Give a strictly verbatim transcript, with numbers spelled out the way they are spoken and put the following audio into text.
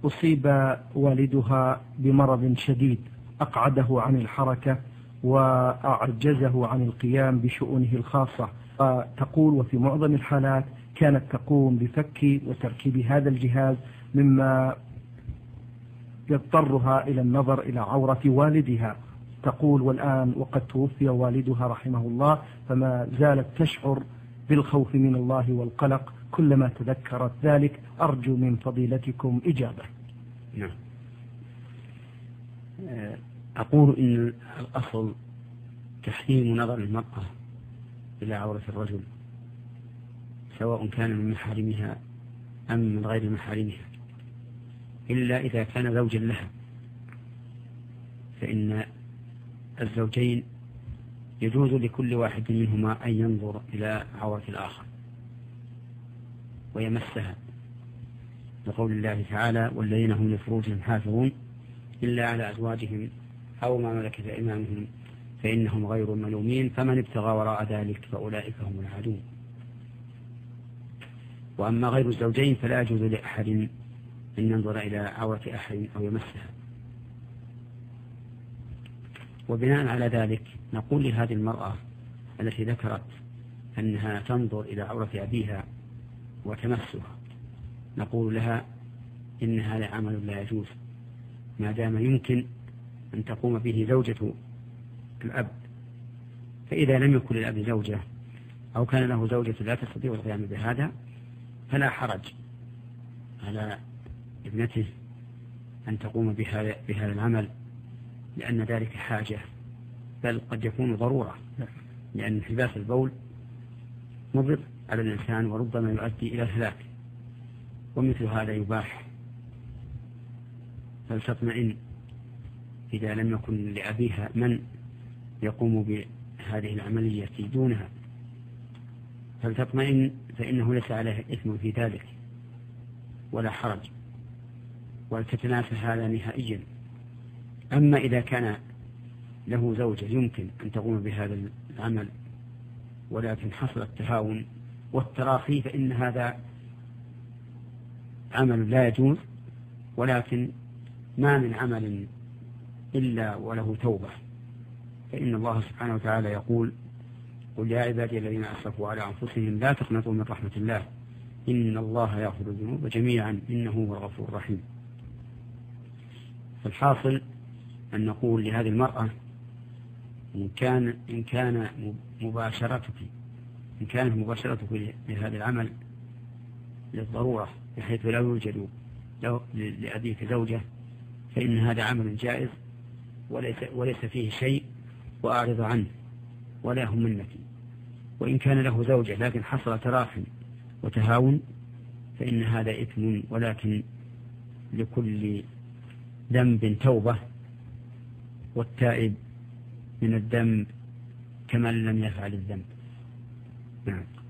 أصيب والدها بمرض شديد أقعده عن الحركة وأعجزه عن القيام بشؤونه الخاصة. تقول وفي معظم الحالات كانت تقوم بفك وتركيب هذا الجهاز، مما يضطرها إلى النظر إلى عورة والدها. تقول والآن وقد توفي والدها رحمه الله، فما زالت تشعر بالخوف من الله والقلق كلما تذكرت ذلك. أرجو من فضيلتكم إجابة. نعم. أقول إن الأصل تحريم نظر المرأة إلى عورة الرجل، سواء كان من محارمها أم من غير محارمها، إلا إذا كان زوجا لها، فإن الزوجين يجوز لكل واحد منهما أن ينظر إلى عورة الآخر ويمسها، لقول الله تعالى: والذين هم لفروجهم حافظون إلا على أزواجهم أو ما ملكت أيمانهم فإنهم غير ملومين فمن ابتغى وراء ذلك فأولئك هم العادون. وأما غير الزوجين فلا يجوز لأحد أن ينظر إلى عورة أحد أو يمسها. وبناء على ذلك نقول لهذه المرأة التي ذكرت أنها تنظر إلى عورة أبيها وتمسها، نقول لها إن هذا عمل لا يجوز ما دام يمكن أن تقوم به زوجة الأب. فإذا لم يكن للأب زوجة أو كان له زوجة لا تستطيع القيام بهذا فلا حرج على ابنته أن تقوم بهذا, بهذا العمل، لأن ذلك حاجة، بل قد يكون ضرورة، لأن انحباس البول مضر على الإنسان وربما يؤدي إلى الهلاك، ومثل هذا يباح. فلتطمئن إذا لم يكن لأبيها من يقوم بهذه العملية دونها، فلتطمئن فإنه ليس عليه إثم في ذلك ولا حرج، ولتتناسى هذا نهائيا. أما إذا كان له زوجة يمكن أن تقوم بهذا العمل ولكن حصل التهاون والتراخي فإن هذا عمل لا يجوز، ولكن ما من عمل إلا وله توبة، فإن الله سبحانه وتعالى يقول: قل يا عبادي الذين أسرفوا على أنفسهم لا تقنطوا من رحمة الله إن الله يغفر الذنوب جميعا إنه هو الغفور الرحيم. فالحاصل أن نقول لهذه المرأة إن كان إن كان مباشرتك إن كانت مباشرتك لهذا العمل للضرورة بحيث لا يوجد لأبيك زوجة فإن هذا عمل جائز وليس, وليس فيه شيء وأعرض عنه ولا هم منك. وإن كان له زوجة لكن حصل تراخٍ وتهاون فإن هذا إثم، ولكن لكل ذنب توبة، والتائب من الذنب كمن لم يفعل الذنب. نعم.